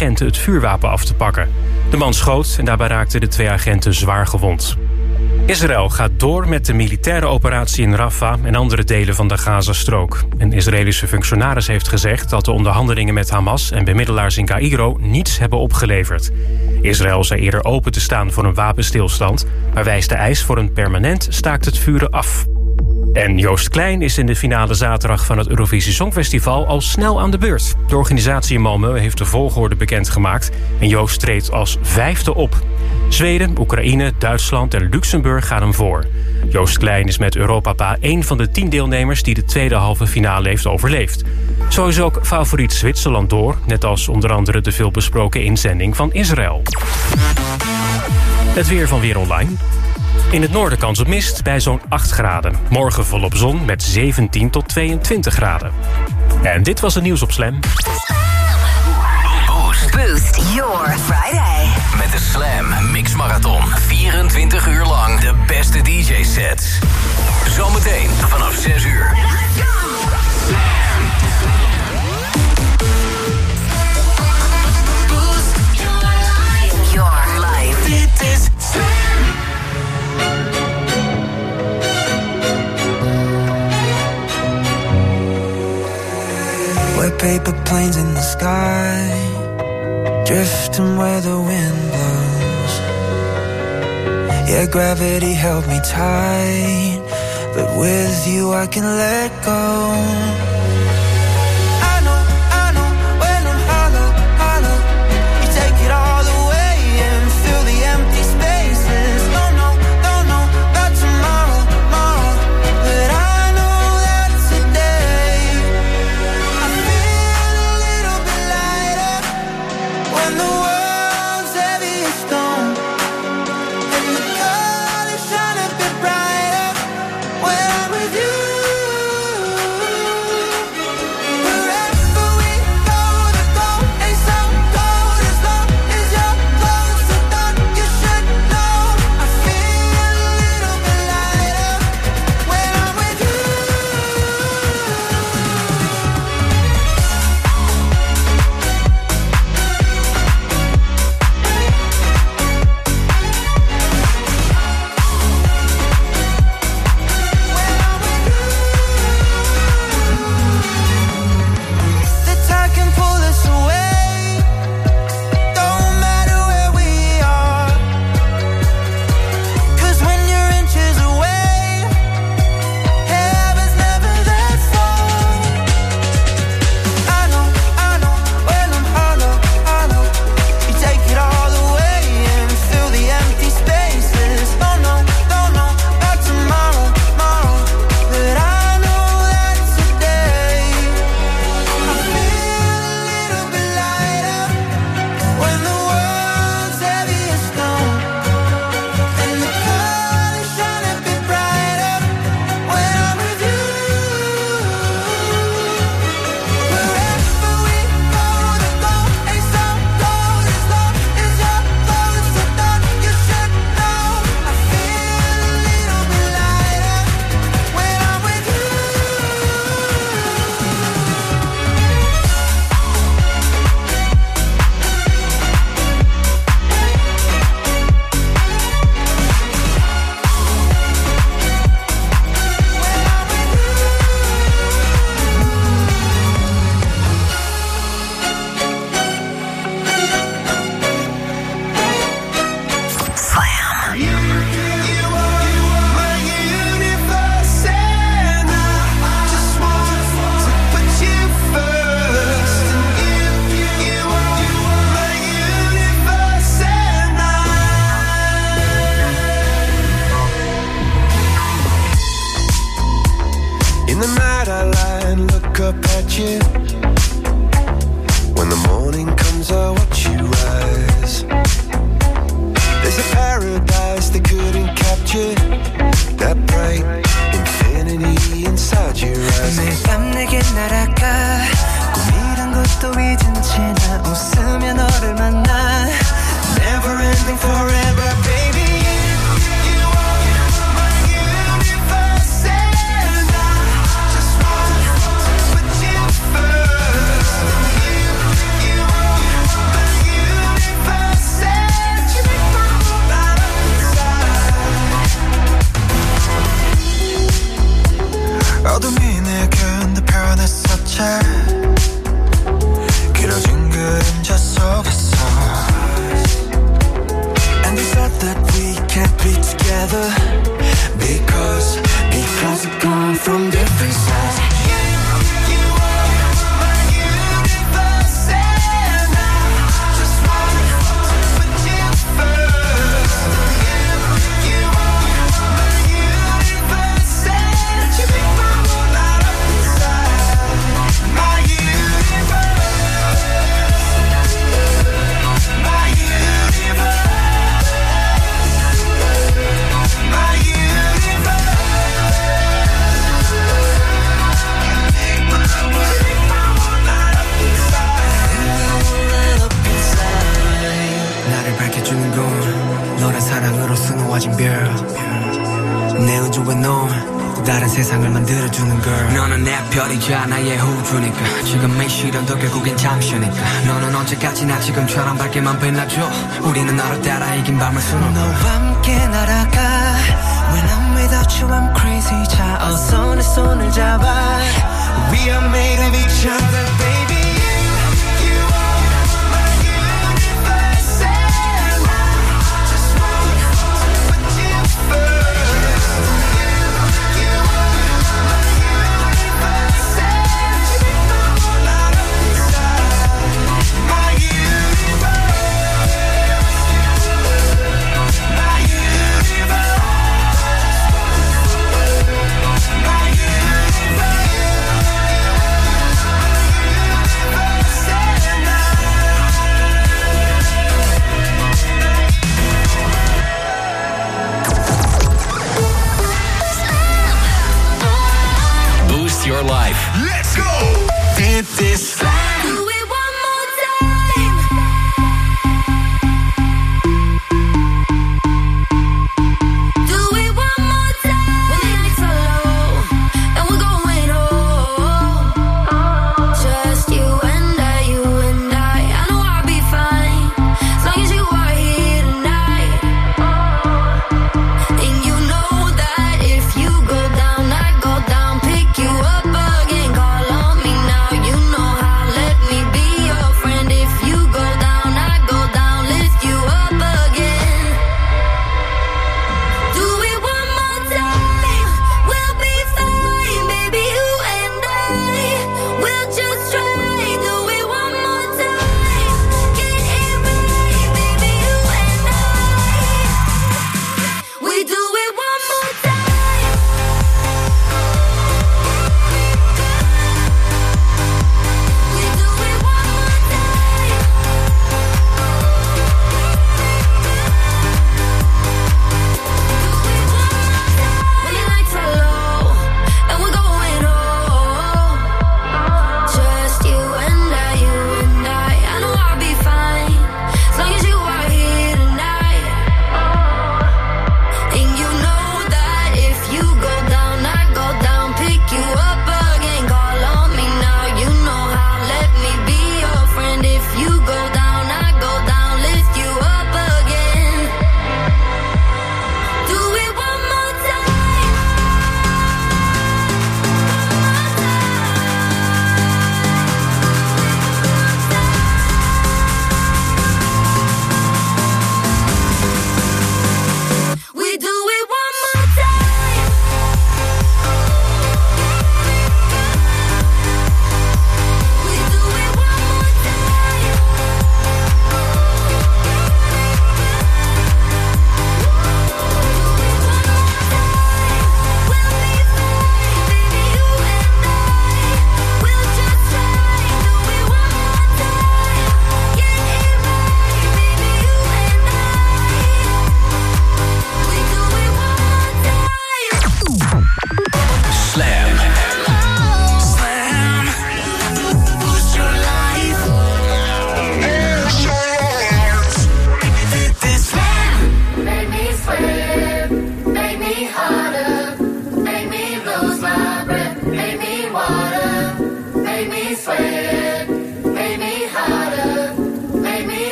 agenten het vuurwapen af te pakken. De man schoot en daarbij raakten de 2 agenten zwaar gewond. Israël gaat door met de militaire operatie in Rafah en andere delen van de Gazastrook. Een Israëlische functionaris heeft gezegd dat de onderhandelingen met Hamas en bemiddelaars in Caïro niets hebben opgeleverd. Israël zei eerder open te staan voor een wapenstilstand, maar wijst de eis voor een permanent staakt het vuren af. En Joost Klein is in de finale zaterdag van het Eurovisie Songfestival al snel aan de beurt. De organisatie in Malmö heeft de volgorde bekendgemaakt en Joost treedt als 5e op. Zweden, Oekraïne, Duitsland en Luxemburg gaan hem voor. Joost Klein is met Europapa 1 van de 10 deelnemers die de tweede halve finale heeft overleefd. Zo is ook favoriet Zwitserland door, net als onder andere de veelbesproken inzending van Israël. Het weer van Weer Online. In het noorden kans op mist bij zo'n 8 graden. Morgen volop zon met 17 tot 22 graden. En dit was het nieuws op Slam. Boost your Friday. Met de Slam Mix Marathon. 24 uur lang de beste DJ-sets. Zometeen vanaf 6 uur. Boost your life. Dit is Slam. We're paper planes in the sky, drifting where the wind blows. Yeah, gravity held me tight, but with you I can let go. I know, when I'm hollow, you take it all away and fill the empty spaces. Don't know about tomorrow, but I know that today I feel a little bit lighter when the world's heavy as stone, and the colors shine a bit brighter when I'm with you. Wherever we go, the goal ain't so cold as long as you're close. So don't you should know I feel a little bit lighter when I'm with you. 보여주는 건 너란 사랑으로 수놓아진 별. 내 우주에 넌 또 다른 세상을 만들어주는 걸. 너는 내 별이자 나의 호주니까 지금의 시련도 결국엔 잠시니까. 너는 언제까지나 지금처럼 밝게만 빛나줘. 우리는 너를 따라 이긴 밤을 수놓아. 너와 함께 날아가. When I'm without you I'm crazy. 자 어서 내 손을 잡아. We are made of each other baby. Your life. Let's go! Did this slam. Do it one more time. Do it one more time. When the nights are low and we're going home, just you and I, you and I know I'll be fine as long as you are here tonight. And you know that if you go down, I go down, pick you up.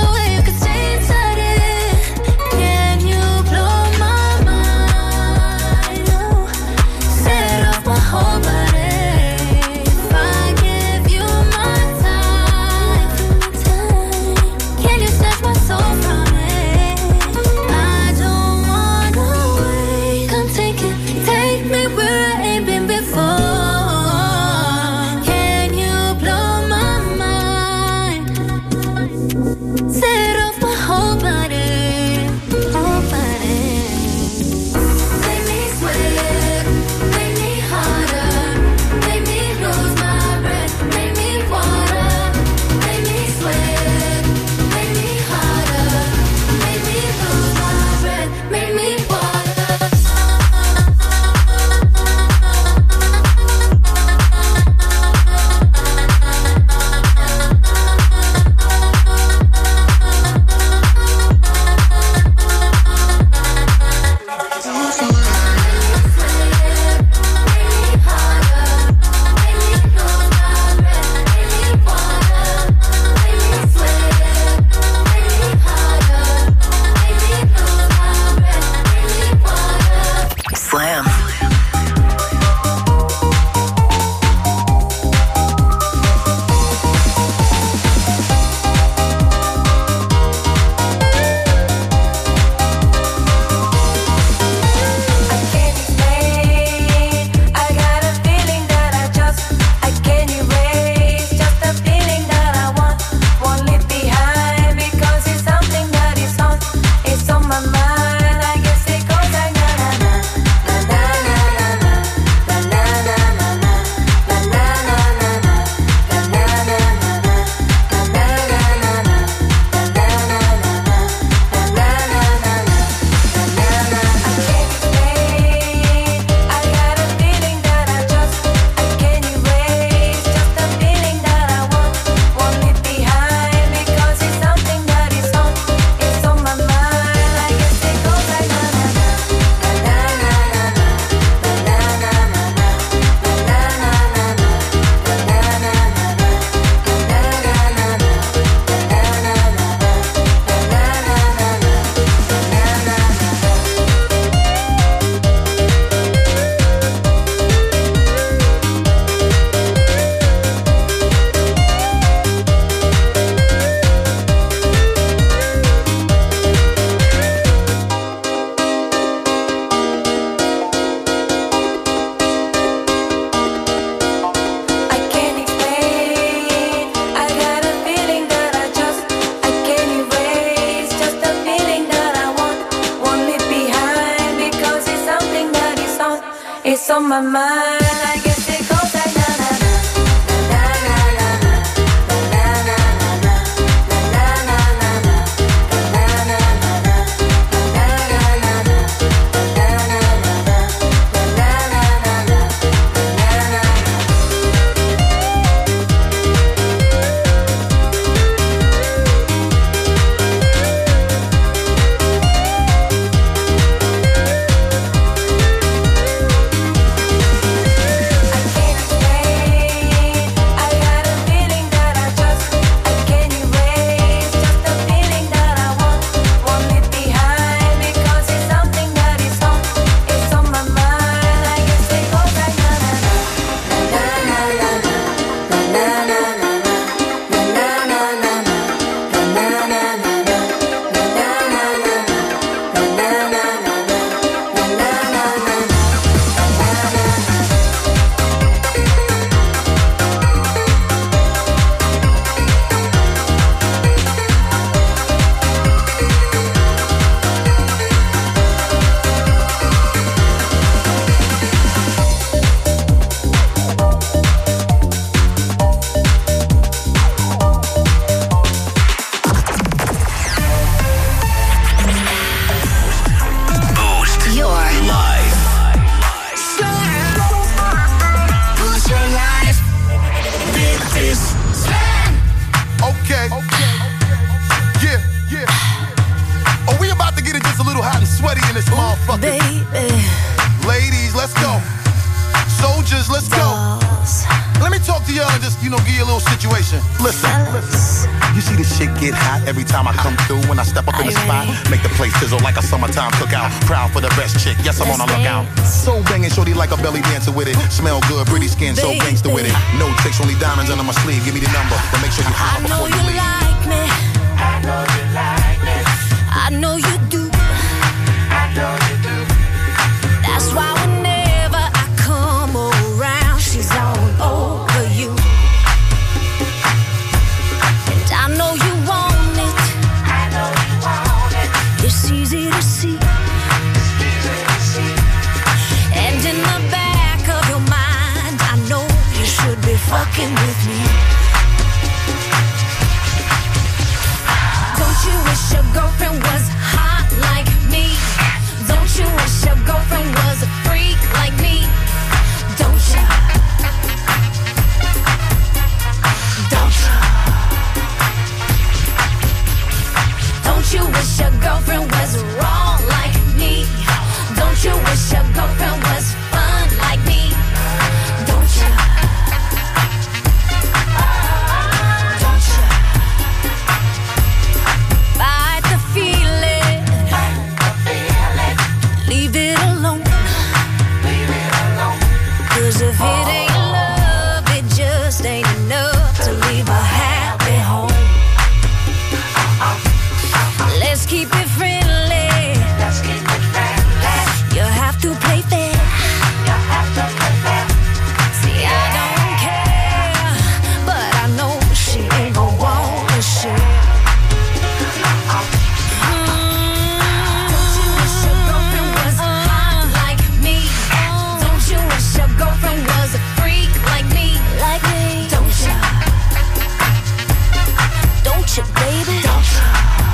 on my mind. I guess it goes like na na na na na na na na na na Ladies, let's go. Soldiers, let's go. Let me talk to y'all and just, give you a little situation. Listen. You see this shit get hot every time I come through. When I step up in the spot, make the place sizzle like a summertime cookout. Proud for the best chick, yes, I'm on the lookout. So banging, shorty like a belly dancer with it. Smell good, pretty skin, so gangster with it. No tricks, only diamonds under my sleeve. Give me the number, but make sure you holler before you leave. Like me. I know you like me. I know you do. I know you do. That's why whenever I come around, she's all over you. And I know you want it. I know you want it. It's easy to see. It's easy to see. And in the back of your mind, I know you should be fucking with me. Don't you wish your girlfriend was hot like me? Don't you wish your girlfriend was a freak like me? Don't you? Don't you? Don't you wish your girlfriend was wrong like me? Don't you wish your girlfriend was fun like me? Don't you? Don't you? Fight the feeling. Leave it alone. Cause if it ain't love, it just ain't enough to leave a happy home. Let's keep it friendly. You have to play fair. See, I don't care, but I know she ain't gon' wanna share. Don't you wish your girlfriend was hot like me? Don't you wish your girlfriend was a freak like me? Like me? Don't you? Don't you, baby? Don't you?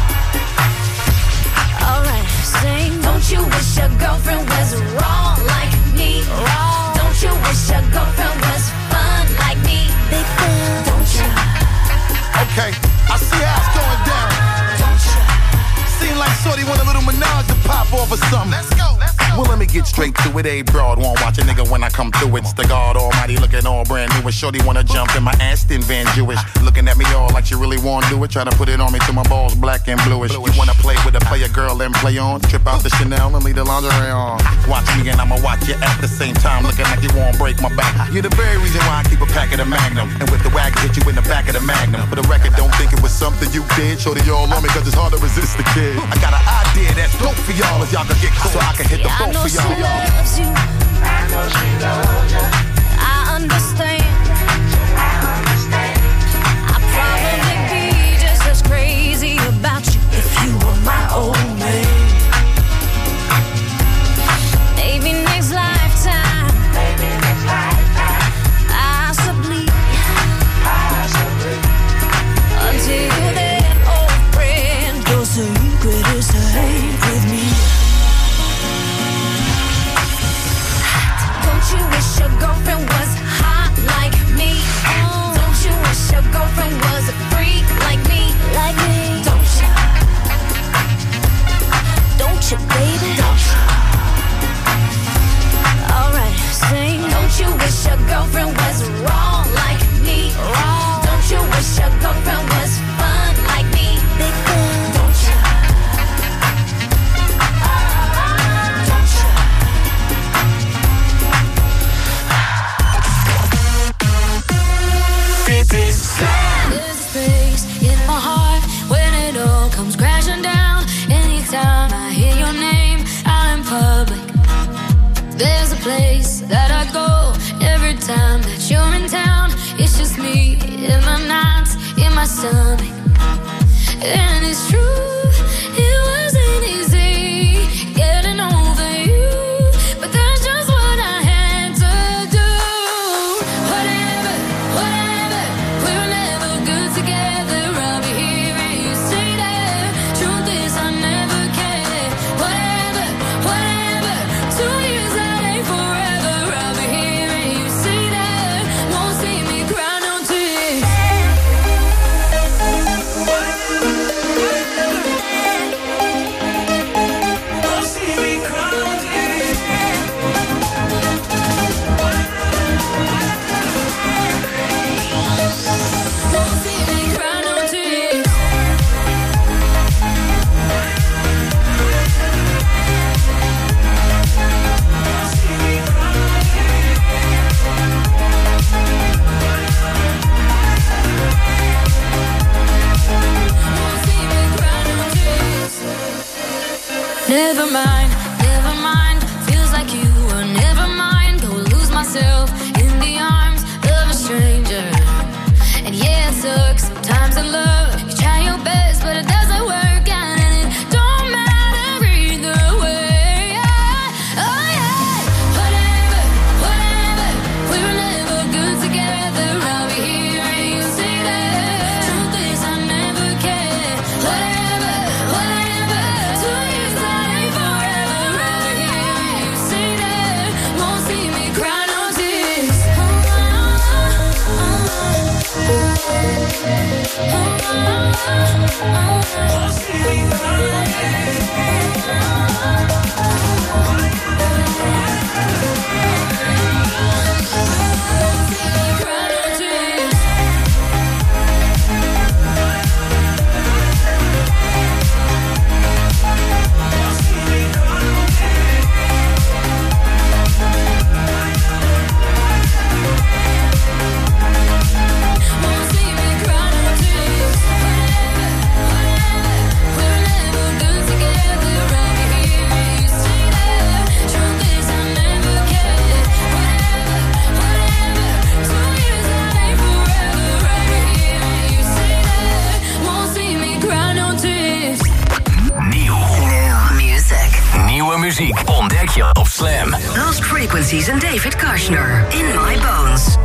Alright, sing. Don't you wish your girlfriend was wrong like me? Wrong. Don't you wish your girlfriend was fun like me? Big fun. Don't you? Okay, I see how it's going down. Don't you? Seem like shorty want a little menage to pop off or something. Let's go, let's go. Well, let me get straight to it. A broad won't watch a nigga when I come through. It's the God Almighty looking all brand new. And shorty wanna jump in my Aston Van Jewish. Looking at me all like she really wanna do it. Trying to put it on me till my balls black and bluish. You wanna play with a player girl and play on? Trip out the Chanel and leave the lingerie on. Watch me and I'ma watch you at the same time. Looking like you won't break my back. You're the very reason why I keep a pack of the Magnum. And with the wag, hit you in the back of the Magnum. For the record, don't think it was something you did. Shorty, y'all on me cause it's hard to resist the kid. I got an idea that's dope for y'all if y'all can get close so I can hit the boat for y'all. Loves you. I know she loves you. I understand. I'd probably be just as crazy about you if you were my old man. Maybe next lifetime. Possibly. Until then, old friend, your secret is safe with me. Don't you wish your girlfriend was hot like me? Don't you wish your girlfriend was a freak like me? Like me? Don't you? Don't you, baby? Don't you? Alright, sing. Don't you wish your girlfriend was wrong like me? Wrong. Don't you wish your girlfriend was fun like me? Big fun. Don't you? Don't you? There's a space in my heart when it all comes crashing down. Anytime I hear your name out in public, there's a place that I go every time that you're in town. It's just me in my nights, in my stomach. And it's true, it wasn't easy getting over you, but that's just what I had to do. Whatever, whatever, we were never good together. I'll be hearing you say that. Truth is I never cared. Whatever, whatever, 2 years that ain't forever. I'll be hearing you say that. Won't see me cry no tears. Never mind, feels like you were never mind. Go lose myself in the arms of a stranger. And yeah, it sucks sometimes in love. You try your best, but it doesn't work out, and it don't matter either way. Oh yeah, whatever, we were never good together. I'll be here and you say that. Truth is I never cared. Whatever, 2 years that ain't forever. I'll be here and you say that. Won't see me cry no tears. Nieuwe muziek ontdek je op Slam. Lost Frequencies en David Kushner. In My Bones.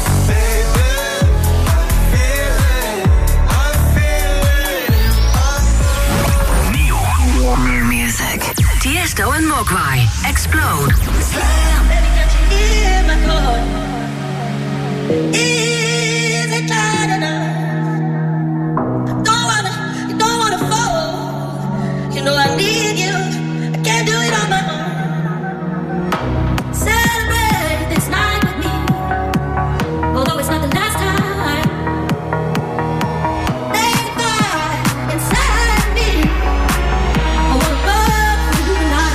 Nieuw. New music. Tiesto en Mogwai. Explode. Is it loud enough? Don't wanna fall. You know I need you. I can't do it on my own. Celebrate this night with me, although it's not the last time. There's a fire inside me. I wanna burn for you tonight.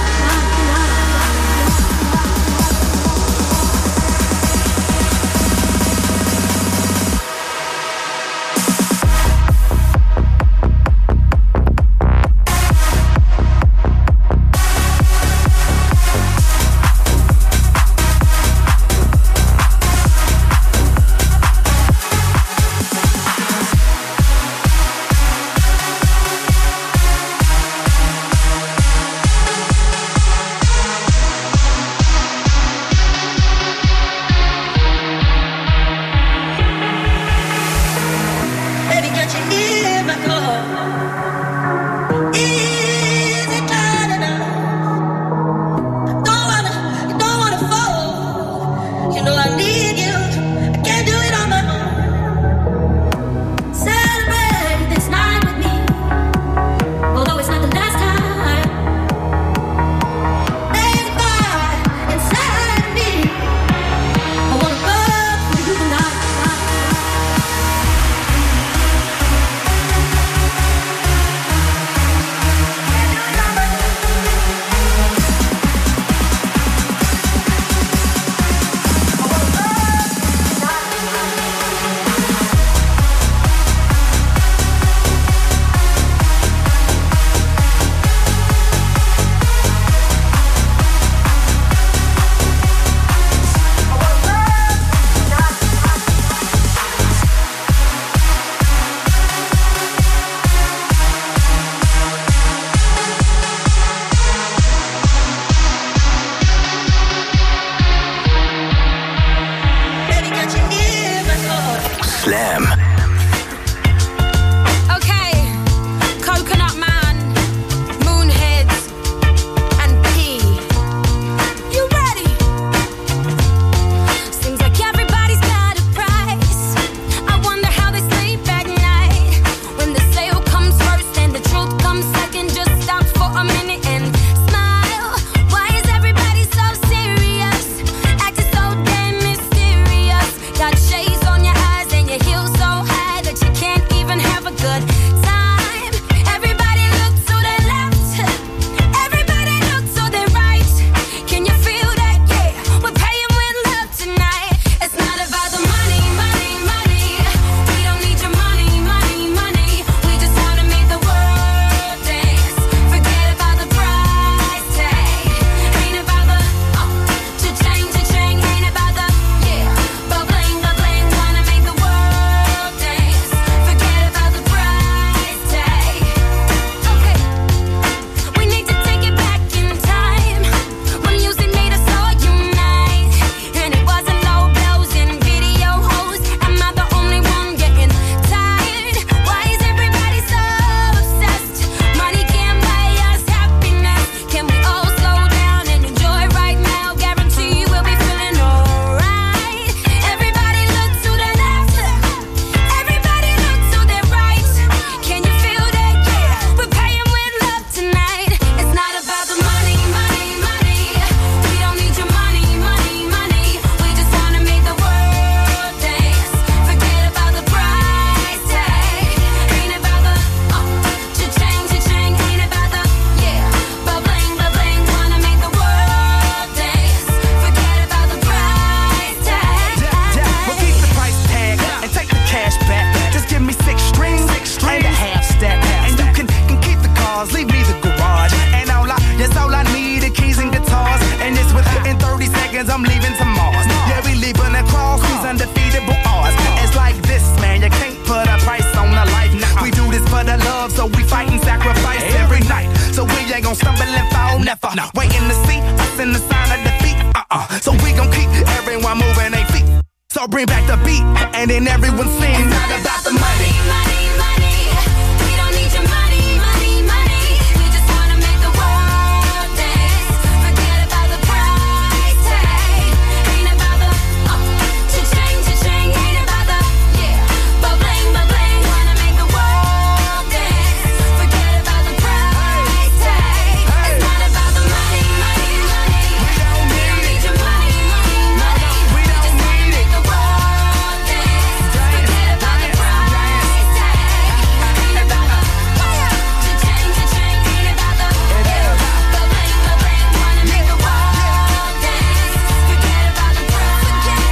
leave me the garage. And all I need, the keys and guitars. And it's within 30 seconds, I'm leaving to Mars. Yeah, we leaving across these undefeatable odds. It's like this, man, you can't put a price on a life. Now we do this for the love, so we fight and sacrifice every night. So we ain't gon' stumble and fall, never. Waiting to see us in the sign of defeat. So we gon' keep everyone moving their feet. So bring back the beat, and then everyone sing. It's not about the money, money, money. We don't need your money, money, money. We just wanna make the world dance. Forget about the price tag. Ain't about the cha-ching, cha-ching. Ain't about the ba-bling, ba-bling. Wanna make the world dance. Forget about the price tag. It's not about the money, money, money. We don't need your money, money, money. We just wanna make the world dance. Forget about the price tag. Ain't about the cha-ching, cha-ching. Ain't about the ba-bling, ba-bling. Wanna make the world dance. Forget about the price tag.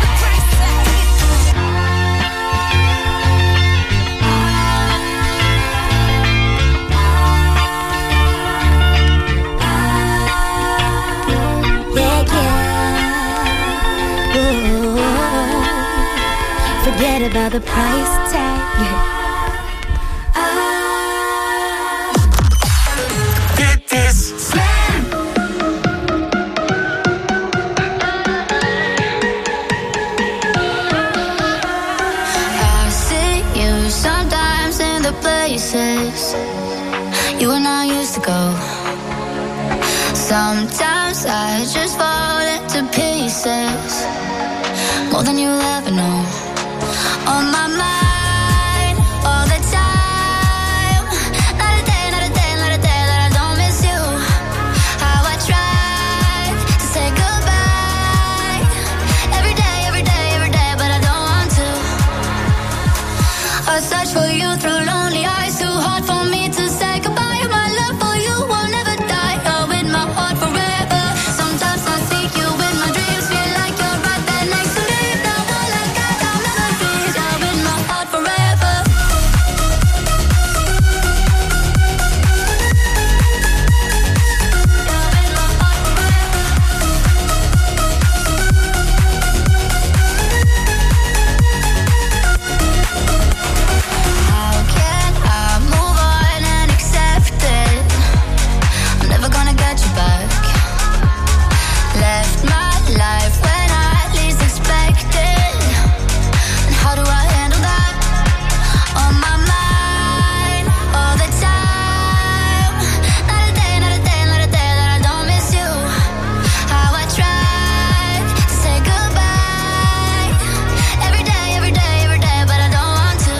Forget about the price tag. Get this. I see you sometimes in the places you and I used to go. Sometimes I just fall into pieces, more than you'll ever know. On my mind all the time. Not a day, not a day, not a day that I don't miss you. How I try to say goodbye every day, every day, every day, but I don't want to. I search for you through lonely eyes, too hard for me to say goodbye. My love for you will never die. You're in my heart forever. Sometimes I seek you in my dreams, feel like you're right there next to me. Now all I got are memories. You're in my heart forever. How can I move on and accept it? I'm never gonna get you back. Left my life when I least expected. And how do I handle that? On my mind all the time. Not a day, not a day, not a day that I don't miss you. How I tried to say goodbye every day, every day, every day, but I don't want to.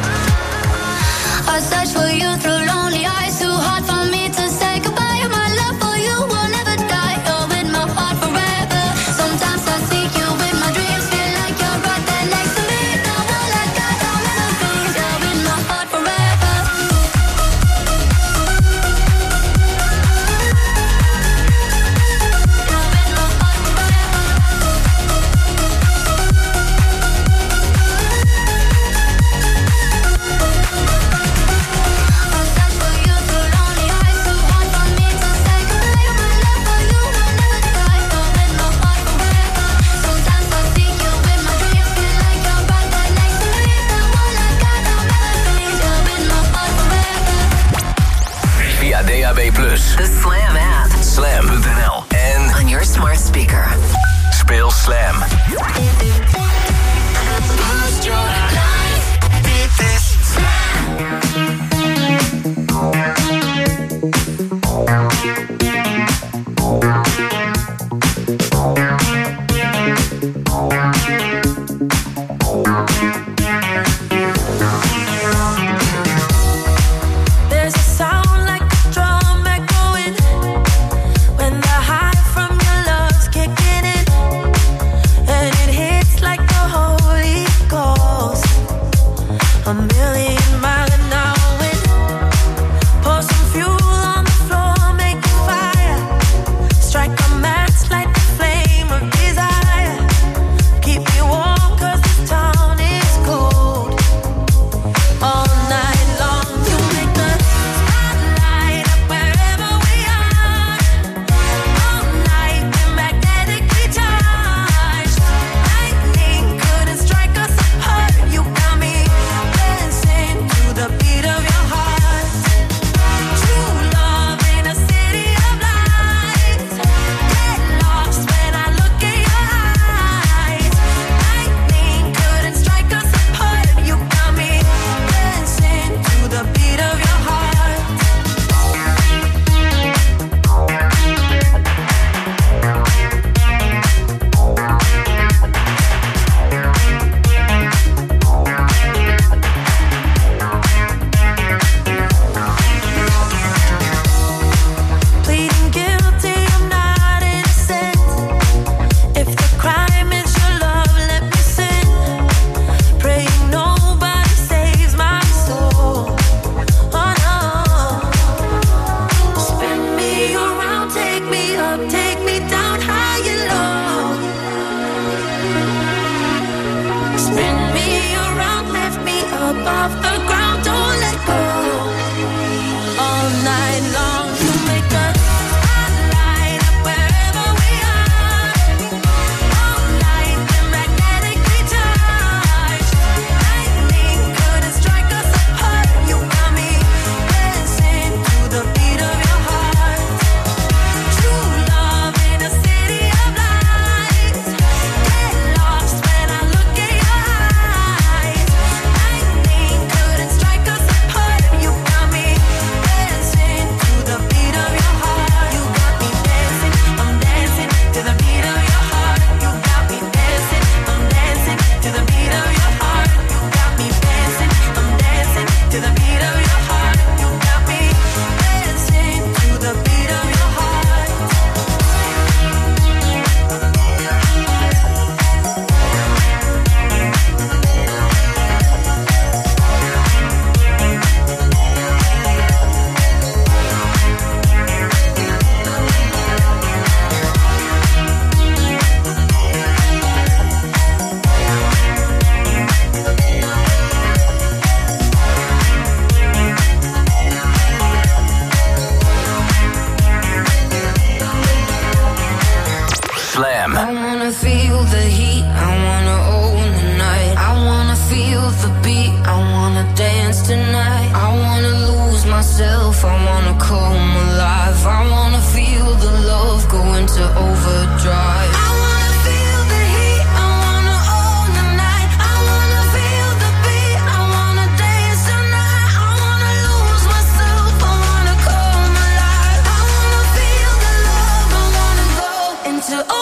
I search for you through lonely eyes, too hard for me to say goodbye. My love for you will never die. You're in my heart forever. Sometimes I seek you in my dreams, feel like you're right there next to me. Now all I got are memories. You're in my heart forever. I search for you through lonely eyes, too hard for me to say goodbye. My love for you will never die. You're in my heart forever. Sometimes I seek you in my dreams, feel like you're right there next to me. Now all I got are memories. You're in my heart forever. Via DAB+, The Slam app. slam.nl en On your smart speaker. speel Slam. Boost your life. Get this. There's a sound like a drum echoing when the high from your love's kicking in, and it hits like the Holy Ghost, 1,000,000 miles an hour. all night long to make the spotlight up wherever we are. All night we're magnetically charged. Lightning couldn't strike us apart. You got me dancing to the beat of your heart. True love in a city of lights. Get lost when I look in your eyes. Lightning couldn't strike us apart. You got me dancing to the beat of your heart. You got me dancing, I'm dancing to the beat of your heart. You got me dancing, I'm dancing to the beat of your heart. You got me dancing, I'm dancing to the beat of your heart. You got me dancing to the beat of your heart. Slam. I wanna feel the heat, I wanna own the night. I wanna feel the beat, I wanna dance tonight. I wanna lose myself, I wanna come alive. I wanna feel the love go into overdrive. I wanna feel the heat, I wanna own the night. I wanna feel the beat, I wanna dance tonight. I wanna lose myself, I wanna come alive. I wanna feel the love, I wanna go into overdrive.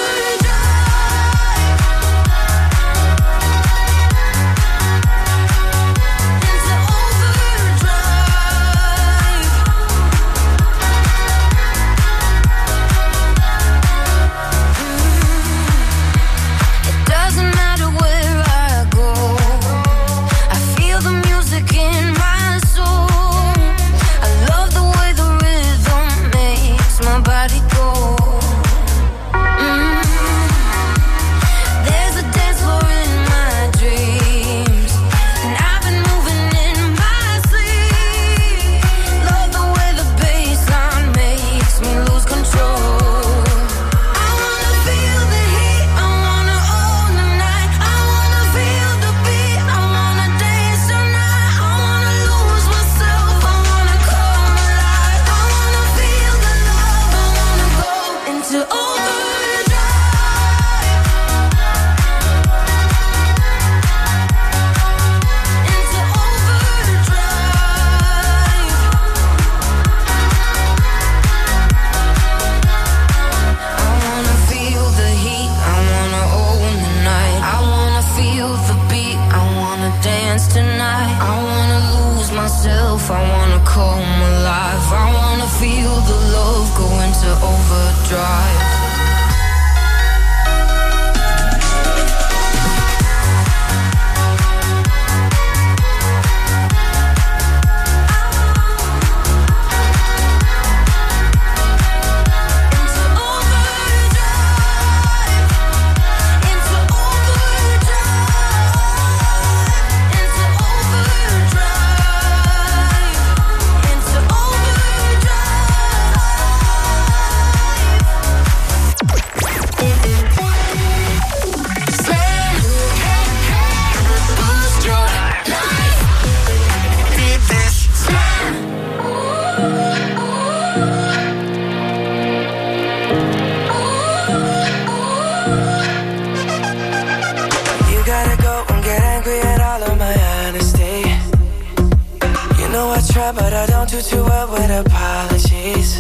But I don't do too well with apologies.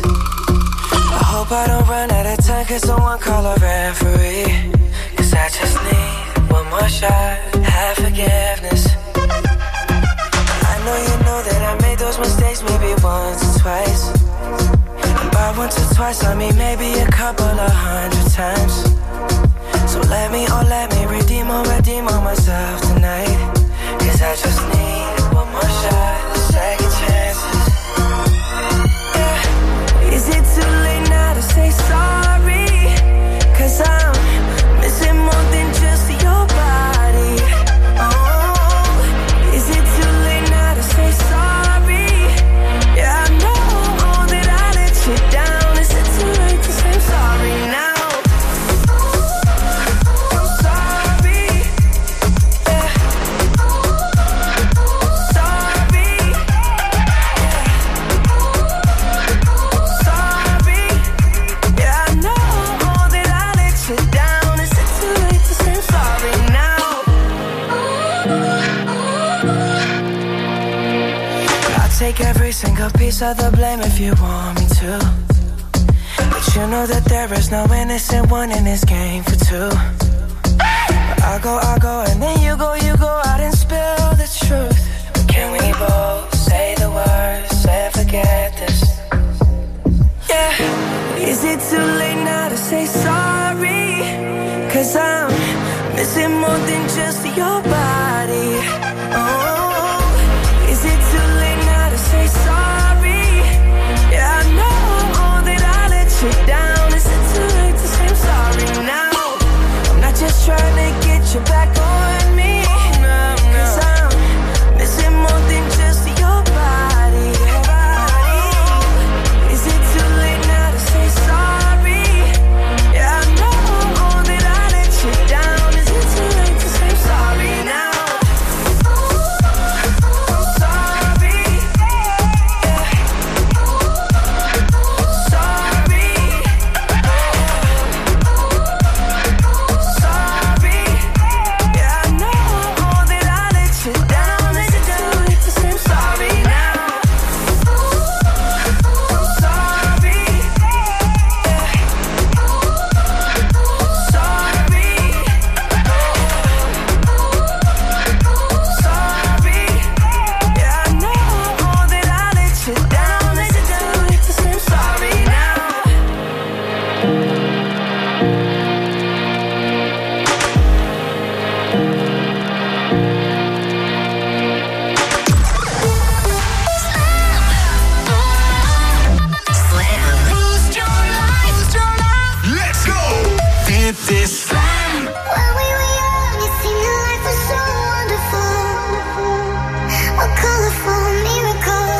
I hope I don't run out of time. Can someone call a referee? Cause I just need one more shot, have forgiveness. I know you know that I made those mistakes maybe once or twice. And by once or twice I mean maybe a couple of 100 times. So let me redeem on myself tonight. Cause I just need one more shot, second chances. Yeah. Is it too late now to say sorry? Cause I'm missing more than just your body. Oh, is it too late now to say sorry? Yeah, I know every single piece of the blame if you want me to. But you know that there is no innocent one in this game for two. But I go, and then you go out and spill the truth. But can we both say the words and forget this? Yeah. Is it too late now to say sorry? 'Cause I'm missing more than just your body. Oh, is it too late now to say sorry? Yeah, I know that I let you down. Is it too late to say I'm sorry now? I'm not just trying to get you back on me. No, 'cause I'm missing more than just your body. Is it too late now to say sorry? Yeah, I know that I let you down. Is it too late to say I'm sorry now? I'm sorry. Yeah. Sorry. Sorry. Yeah, I know that I let you down. Is it too late to say I'm sorry now? I'm sorry. Yeah. Sorry. Sorry. Yeah, I know that I let you down. Is it too late to say I'm sorry now? Boost your life. Let's go. Did this slam. When we were young, it seemed that life was so wonderful. A colorful miracle.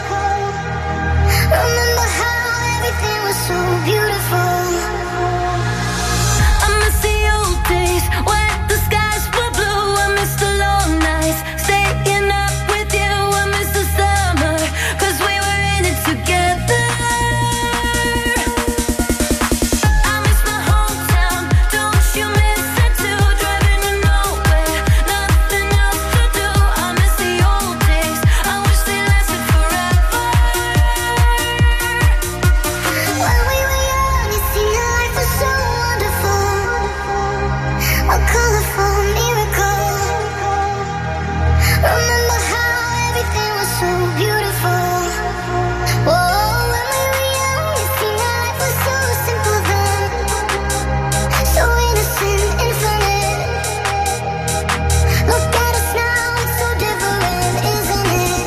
Remember how everything was so beautiful. I miss the old days when the skies were blue. I miss the long nights, staying up with you. I miss the summer, 'cause we were in it together. I miss my hometown, don't you miss it too? Driving to nowhere, nothing else to do. I miss the old days, I wish they lasted forever. When we were young, it seemed that life was so wonderful. A colorful miracle. Remember how everything was so beautiful. Oh, when we were young, it seemed that life was so simple then. So innocent, infinite. Look at us now, it's so different, isn't it?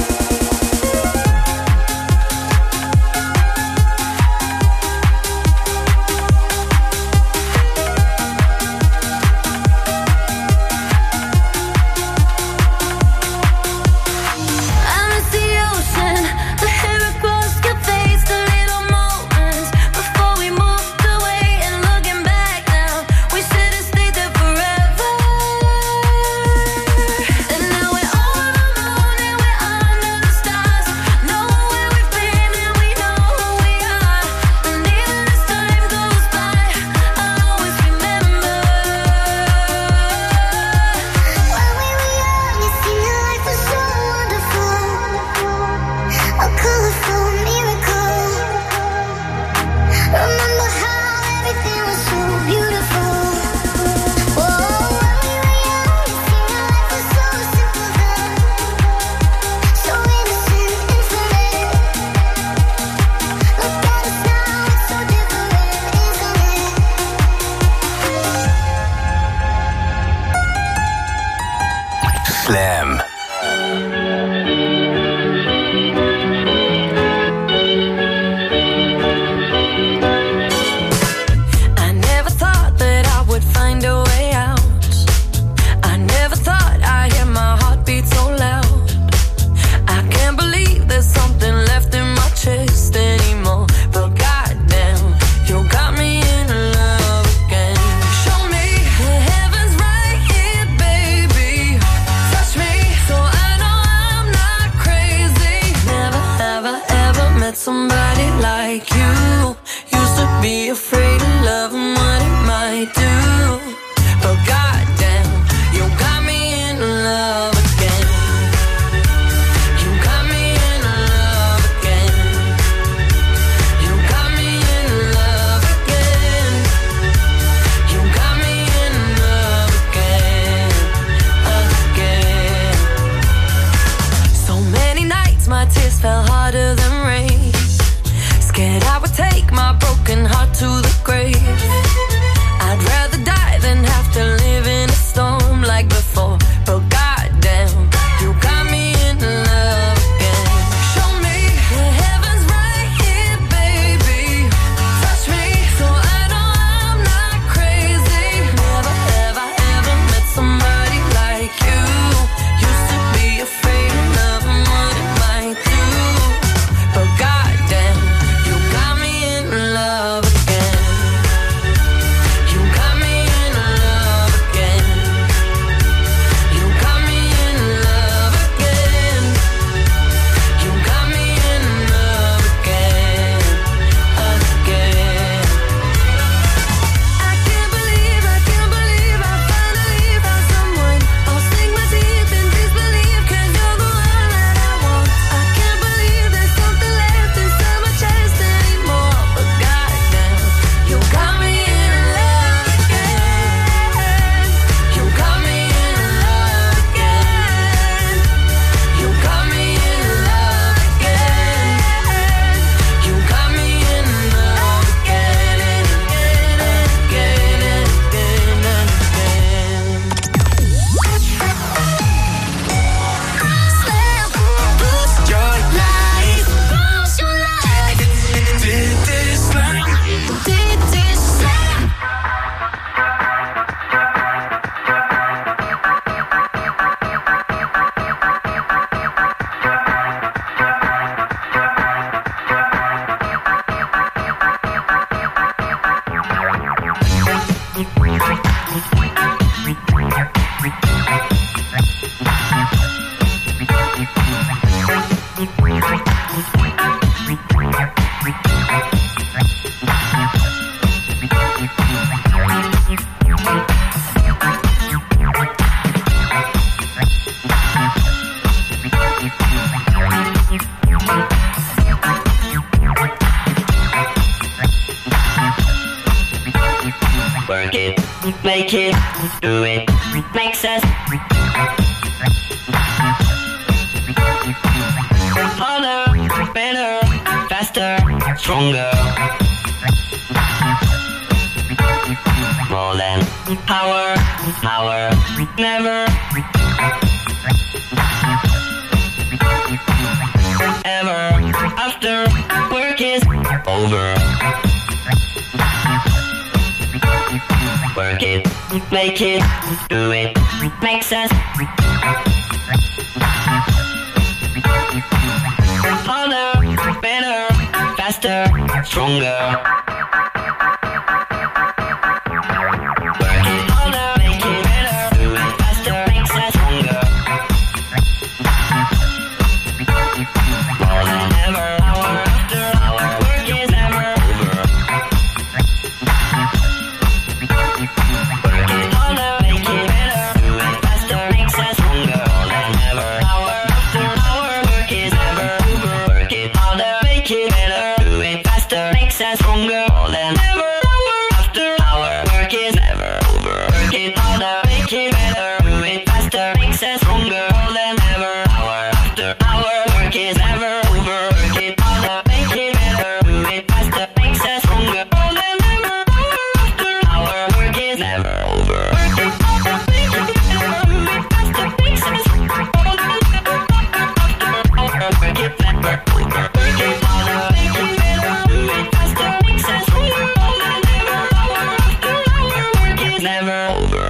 I miss the ocean, the hair across your face, the little moments before we moved away. And looking back now, we should have stayed there forever. And now we're on the moon and we're under the stars. Know where we've been and we know who we are. And even as time goes by, I'll always remember. When we were young, it seemed that life was so wonderful. A colorful miracle. Remember how everything was so beautiful. Oh, when we were young, it seemed that life was so simple then. So innocent, infinite. Look at us now, it's so different, isn't it? Slam. I never thought that I would find a way out. I never thought I'd hear my heartbeat so loud. I can't believe there's something left in my chest anymore. But goddamn, you got me in love again. Show me the heavens right here, baby. Touch me so I know I'm not crazy. Never have I ever met somebody like you. Used to be afraid of love and what it might do. But goddamn, you got me in love again. You got me in love. make it, do it, makes us harder, better, faster, stronger. More than power, never, ever, after work is over. Work it, make it, do it, makes us harder, better, faster, stronger. Work it harder, make it better, do it faster, makes us stronger. More than ever, hour after hour, work is never over. Work it harder, make it better, do it faster, makes us stronger. More than ever, hour after hour, work is never over. Work it harder, make it better, do it faster, makes us stronger. More than ever, hour after hour, work is never over. Work it harder, make it better, do it faster, makes us stronger. More than ever, hour after hour, work is never over. Work it harder, make it better, do it faster, makes us stronger. More than ever, hour after hour, work is never over. Work it harder, make it better, do it faster, makes us stronger. More than ever, hour after hour, work is never over. Work it harder, make it better, do it faster, makes us stronger. More than ever, hour after hour, work is never over.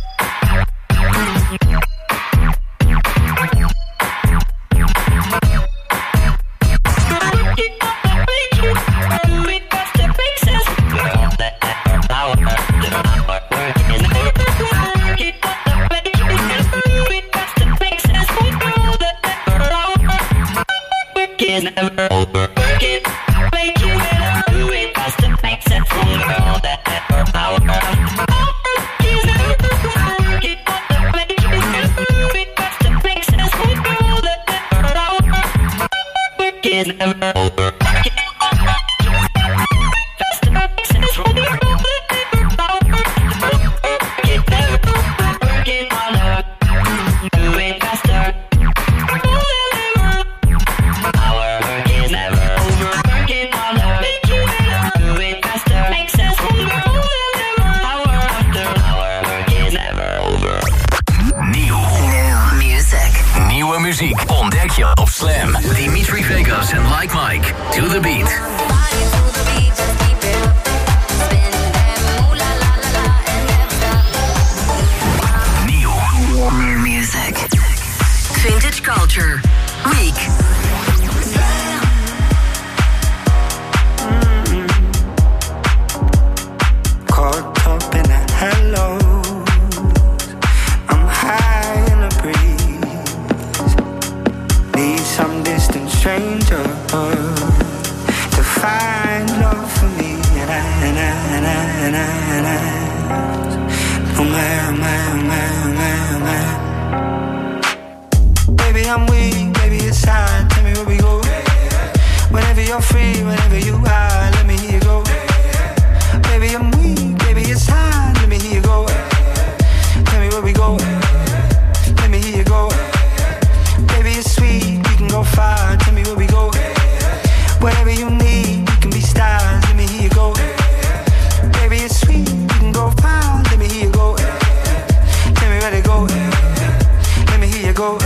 Is never over. Work it, make it better, do it faster, makes it stronger. All that ever power. Is never over. Work it, make it better, do it faster, makes it stronger. All that ever power. Work is never over. Work it faster, makes it stronger. All that ever power. Work it never over. Work it harder, do it faster. Nieuwe muziek ontdek je op Slam. Dimitri Vegas en Like Mike. To the beat. Nieuw. New music. Vintage Culture. Week. Caught up in a hello. I'm high in the breeze. Need some distant stranger to find love for me. And I oh man. Baby, I'm weak, baby, it's hard. Tell me where we go. Whenever you're free, whenever you are, let me hear you go. Baby, I'm weak, baby, it's hard. Let me hear you go. Tell me where we go. Let me hear you go. Baby, it's sweet, we can go far. Tell me where we go. Whatever you need, we can be stars. Let me hear you go. Baby, it's sweet, we can go far. Let me hear you go. Tell me where to go. Let me hear you go.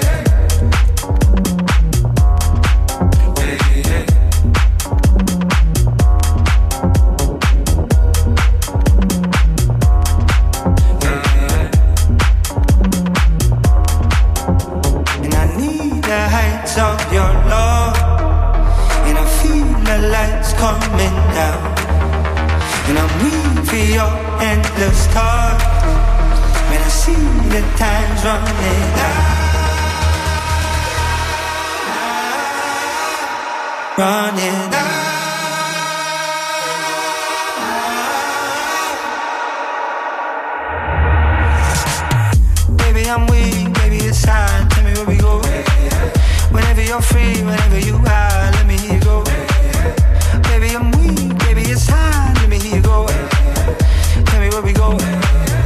Of your love, and I feel the lights coming down, and I'm weak for your endless talk. When I see the time's running out, running out. Baby, I'm weak, baby, it's hard. Tell me where we go. Whenever you're free, whenever you are, let me hear you go. Baby, I'm weak, baby, it's hard, let me hear you go. Tell me where we go.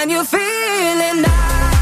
Can you feel it now?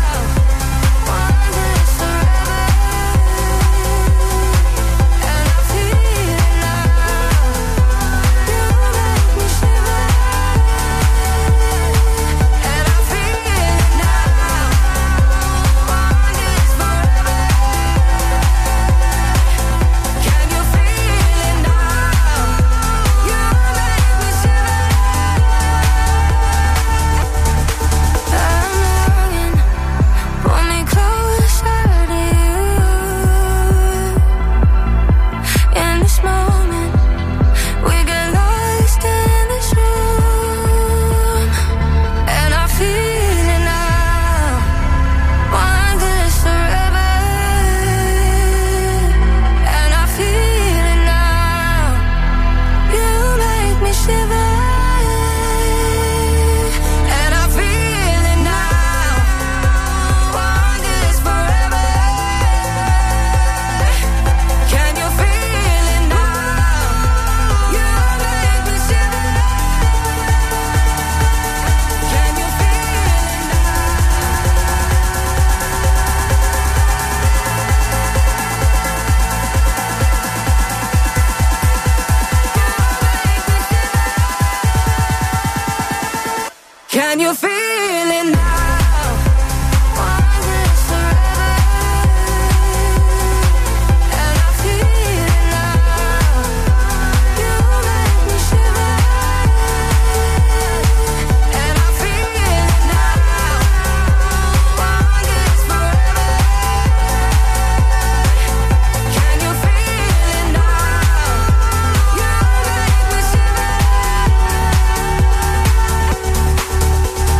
Can you feel it now?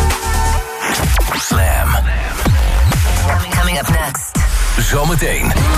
Zometeen